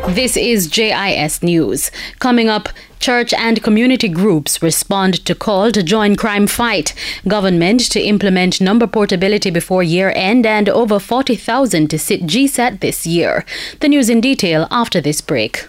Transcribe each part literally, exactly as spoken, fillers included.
This is J I S News. Coming up, church and community groups respond to call to join crime fight. Government to implement number portability before year end and over forty thousand to sit G SAT this year. The news in detail after this break.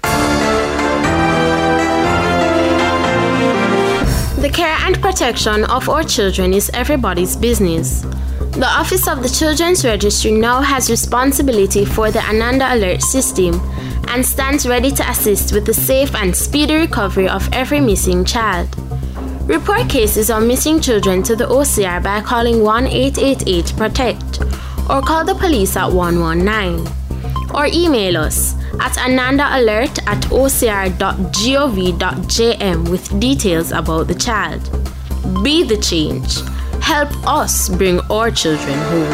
The care and protection of our children is everybody's business. The Office of the Children's Registry now has responsibility for the Ananda Alert system and stands ready to assist with the safe and speedy recovery of every missing child. Report cases of missing children to the O C R by calling one eight eight eight PROTECT or call the police at one one nine. Or email us at anandaalert at o c r dot gov dot j m with details about the child. Be the change. Help us bring our children home.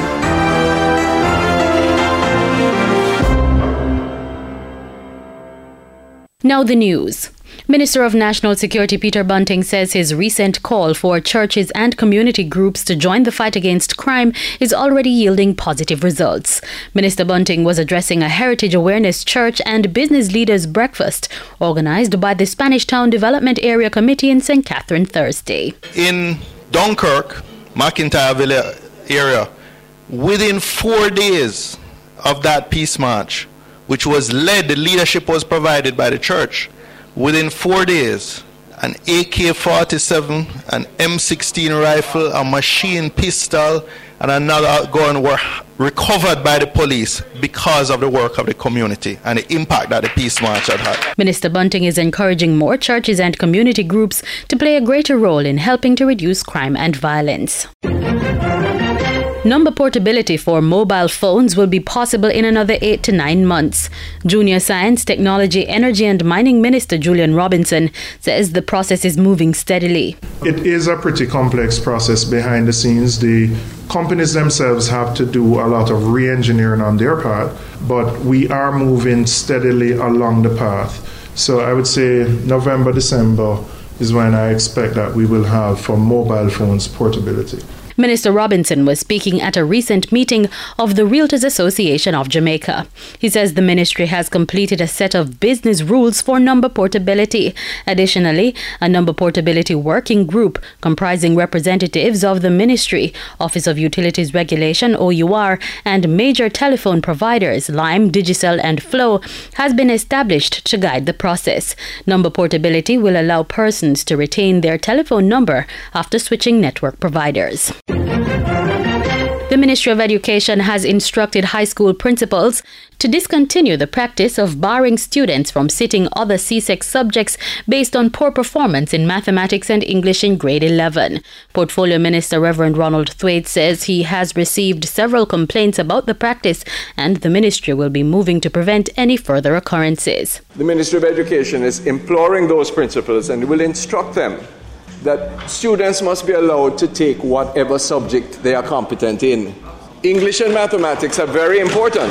Now the news. Minister of National Security Peter Bunting says his recent call for churches and community groups to join the fight against crime is already yielding positive results. Minister Bunting was addressing a Heritage Awareness Church and Business Leaders Breakfast organised by the Spanish Town Development Area Committee in Saint Catherine Thursday. In Dunkirk, McIntyreville area, within four days of that peace march, which was led, the leadership was provided by the church. Within four days, an A K forty-seven, an M sixteen rifle, a machine pistol, and another gun were recovered by the police because of the work of the community and the impact that the peace march had had. Minister Bunting is encouraging more churches and community groups to play a greater role in helping to reduce crime and violence. Number portability for mobile phones will be possible in another eight to nine months. Junior Science, Technology, Energy and Mining Minister Julian Robinson says the process is moving steadily. It is a pretty complex process behind the scenes. The companies themselves have to do a lot of re-engineering on their part, but we are moving steadily along the path. So I would say November, December is when I expect that we will have for mobile phones portability. Minister Robinson was speaking at a recent meeting of the Realtors Association of Jamaica. He says the ministry has completed a set of business rules for number portability. Additionally, a number portability working group comprising representatives of the ministry, Office of Utilities Regulation O U R, and major telephone providers Lime, Digicel and Flow has been established to guide the process. Number portability will allow persons to retain their telephone number after switching network providers. The Ministry of Education has instructed high school principals to discontinue the practice of barring students from sitting other C S E C subjects based on poor performance in mathematics and English in grade eleven. Portfolio Minister Reverend Ronald Thwaite says he has received several complaints about the practice and the ministry will be moving to prevent any further occurrences. The Ministry of Education is imploring those principals and will instruct them that students must be allowed to take whatever subject they are competent in. English and mathematics are very important.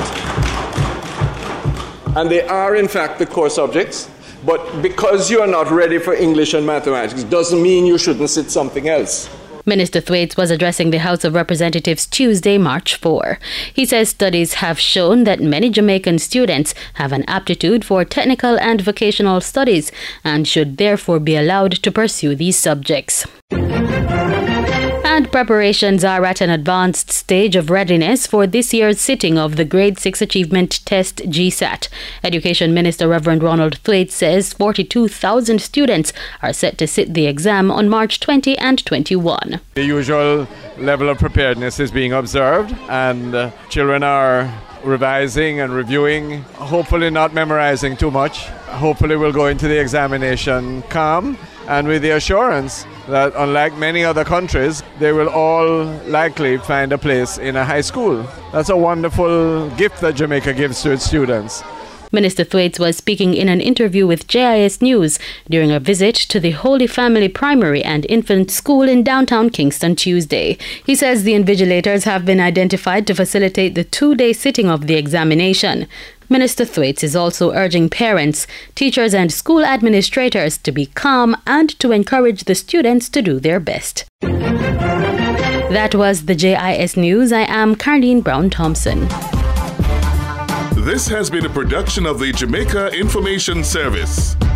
And they are, in fact, the core subjects. But because you are not ready for English and mathematics doesn't mean you shouldn't sit something else. Minister Thwaites was addressing the House of Representatives Tuesday, March fourth. He says studies have shown that many Jamaican students have an aptitude for technical and vocational studies and should therefore be allowed to pursue these subjects. And preparations are at an advanced stage of readiness for this year's sitting of the Grade six Achievement Test G SAT. Education Minister Reverend Ronald Thwaite says forty-two thousand students are set to sit the exam on March twentieth and twenty-first. The usual level of preparedness is being observed and uh, children are revising and reviewing, hopefully not memorizing too much. Hopefully we'll go into the examination calm and with the assurance that unlike many other countries, they will all likely find a place in a high school. That's a wonderful gift that Jamaica gives to its students. Minister Thwaites was speaking in an interview with J I S News during a visit to the Holy Family Primary and Infant School in downtown Kingston Tuesday. He says the invigilators have been identified to facilitate the two-day sitting of the examination. Minister Thwaites is also urging parents, teachers and school administrators to be calm and to encourage the students to do their best. That was the J I S News. I am Carleen Brown Thompson. This has been a production of the Jamaica Information Service.